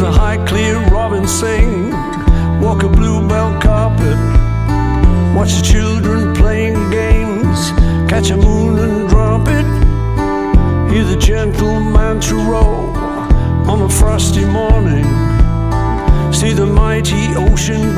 the high clear robin sing, walk a bluebell carpet, watch the children playing games, catch a moon and drop it, hear the gentle mantra roll on a frosty morning, see the mighty ocean